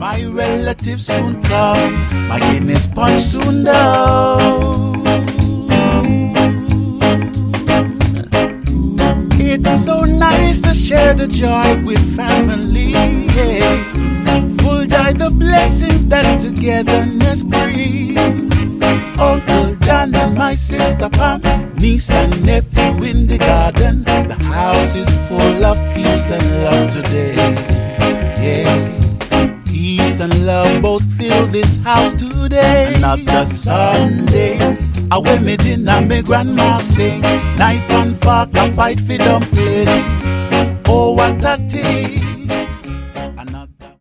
My relatives soon come, my Guinness punch soon down. It's so nice to share the joy with family, yeah. Full joy the blessings that togetherness brings. Uncle Dan and my sister Pam, niece and nephew in the garden. The house is full of peace and love today, yeah. Peace and love both fill this house today. Another Sunday, I went me dinner, my grandma sing. Knife and fork, a fight for dumpling. Oh, what a thing.